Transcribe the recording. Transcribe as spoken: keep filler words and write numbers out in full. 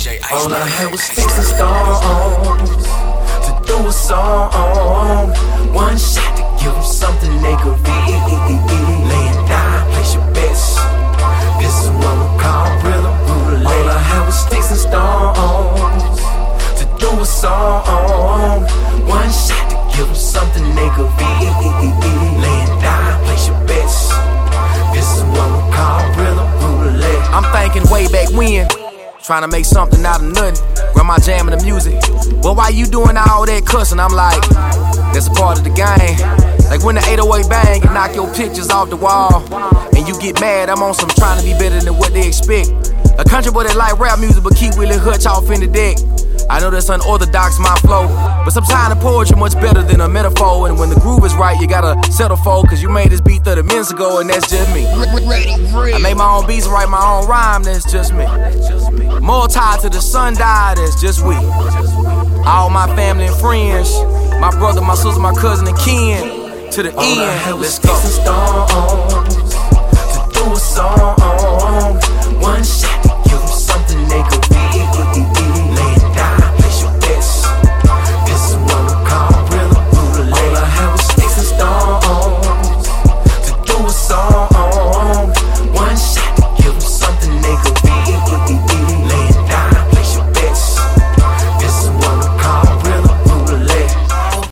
J Ice. All I had was sticks and stones to do a song. One shot to give them something they could read. Laying down, place your bets. This is what we call rhythm roulette. All I had was sticks and stones to do a song. One shot to give them something they could read. Laying down, place your bets. This is what we call rhythm roulette. I'm thinking way back when, trying to make something out of nothing. Grandma jamming the music. Well, why you doing all that cussing? I'm like, that's a part of the game. Like when the eight oh eight bang and knock your pictures off the wall, and you get mad, I'm on some trying to be better than what they expect. A country boy that like rap music but keep Willie Hutch off in the deck. I know that's unorthodox, my flow, but sometimes the poetry much better than a metaphor. And when the groove is right, you gotta settle for, cause you made this beat thirty minutes ago, and that's just me. I make my own beats and write my own rhyme, that's just me. More tied to the sun died, that's just we. All my family and friends, my brother, my sister, my cousin, and kin. To the All end, I had was let's go. sticks and stones to do a song. One shot to give them something they could